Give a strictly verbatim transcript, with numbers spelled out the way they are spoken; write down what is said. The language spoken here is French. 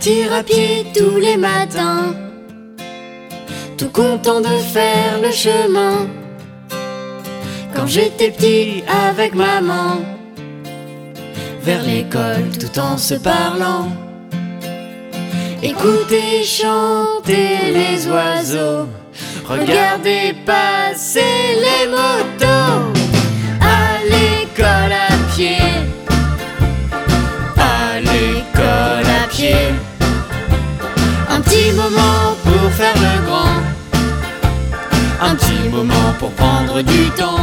Partir à pied tous les matins, tout content de faire le chemin. Quand j'étais petit avec maman, vers l'école tout en se parlant. Écouter chanter les oiseaux, regarder passer les motos. À l'école à pied, à l'école à pied. Un petit moment pour faire le grand, un petit moment pour prendre du temps.